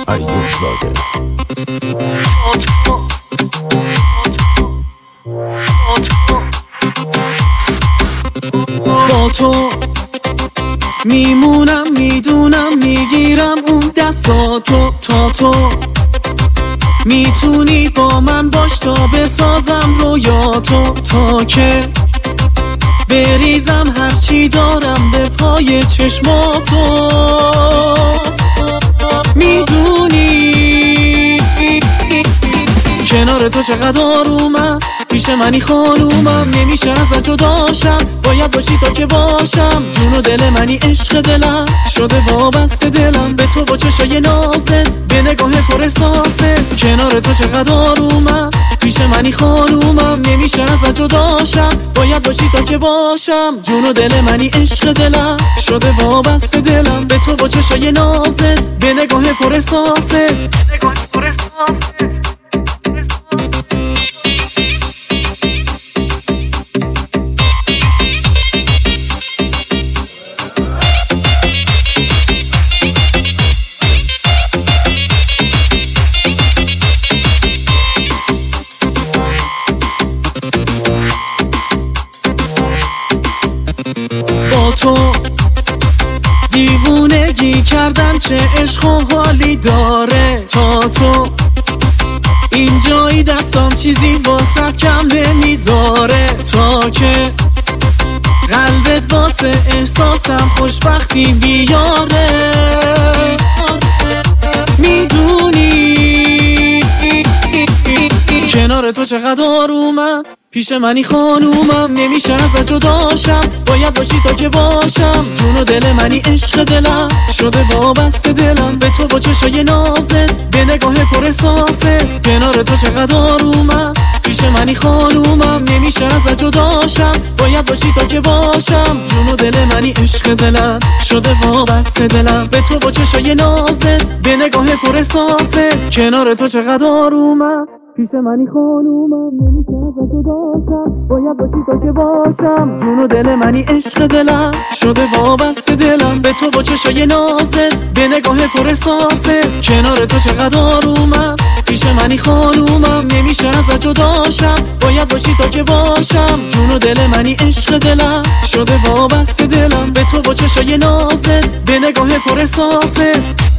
ایوب زاده. با تو میمونم، میدونم میگیرم اون دستاتو، تا تو میتونی با من باش تا بسازم رویاتو، تا که بریزم هرچی دارم به پای چشماتو. میدونی کنار تو چقدر آرومم، پیش منی خانومم، نمیشه ازت جداشم، باید باشی تا که باشم. جون و دل منی، عشق دلم شده وابسته دلم به تو، با چشای نازت، به نگاه پر احساست. کنار تو چقدر آرومم، پیش منی خانومم، نمیشه ازت جداشم، باید باشی تا که باشم. جون و دل منی، عشق دلم شده وابسته دلم به تو، با چشای نازت، به نگاه پر احساست. با تو دیوونگی کردن چه عشق و حالی داره، تا تو اینجایی دستم چیزی واسط کم نمیذاره، تا که قلبت واسه احساسم خوشبختی بیاره. میدونی کنار تو چقدر آرومم، پیش منی خانومم، نمیشه ازت جداشم، باید باشی تا که باشم. جون و دل منی، عشق دلم شده وابسته دلم به تو، با چشای نازت، به نگاه پر احساست. کنار تو چقدر آرومم، پیش منی خانومم، نمیشه ازت جداشم، باید باشی تا که باشم. جون و دل منی، عشق دلم شده وابسته دلم به تو، با چشای نازت، به نگاه پر احساست. کنار تو چقدر آرومم، پیش منی خانومم، نمیشه ازت جداشم، باید باشی تا که باشم. جون و دل منی، عشق دلم شده وابسته دلم به تو، با چشای نازت، به نگاه پر احساست. کنار تو چقدر آرومم، پیش منی خانومم، نمیشه ازت جداشم، باید باشی تا که باشم. جون و دل منی، عشق دلم شده وابسته دلم به تو، با چشای نازت، به نگاه پر احساست.